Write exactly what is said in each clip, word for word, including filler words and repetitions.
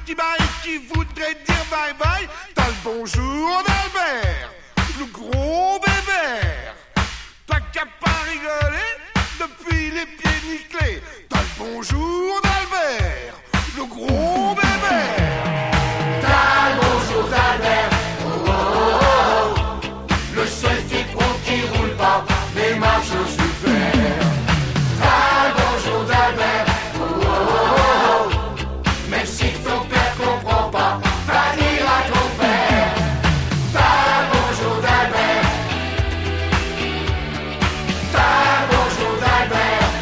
qui baille, qui voudrait dire bye bye. T'as le bonjour d'Albert, le gros bébert. Toi qui as pas rigolé depuis les pieds nickelés. T'as le bonjour d'Albert, le gros bébert. T'as le bonjour d'Albert, oh, oh, oh, oh. Le seul citron qui roule pas, mais marche super. T'as le bonjour d'Albert, oh, oh, oh, oh. Même si ton père comprend pas, va dire à ton père. T'as le bonjour d'Albert, t'as le bonjour d'Albert.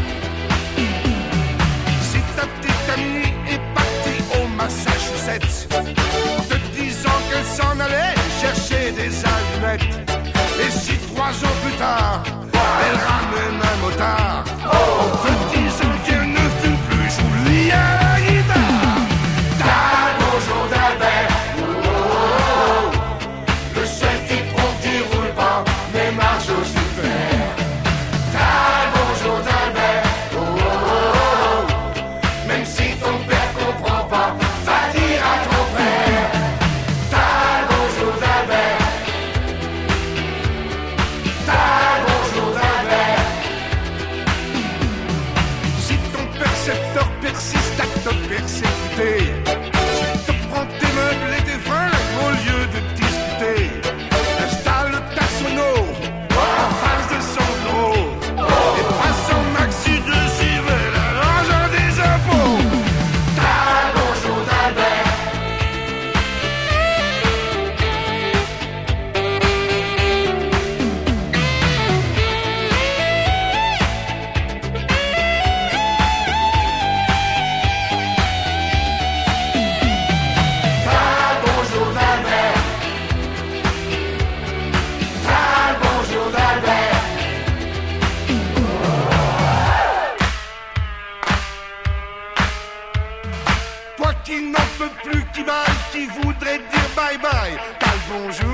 Si ta petite amie est partie au Massachusetts, te disant qu'elle s'en allait chercher des allumettes, et si trois ans plus tard, elle ramène un motard, on te dise qu'elle ne fume plus, j'oublie à la guitare. T'as le bonjour d'Albert, oh, oh, oh, oh. Le seul citron qui roule pas, mais marche au super. T'as le bonjour d'Albert, oh, oh, oh, oh. Même si ton père comprend pas, va dire à ton père. T'as le bonjour d'Albert, t'as le bonjour d'Albert. Si ton percepteur persiste à te persécuter, s'il te prend tes meubles et tes fringues au lieu de discuter, installe ta sono en face de son bureau et passe en maxi de civil à l'argent des impôts. T'as le bonjour d'Albert, t'as le bonjour d'Albert, t'as le bonjour d'Albert. Toi qui n'en peux plus, qui baille, qui voudrait dire bye bye, t'as le bonjour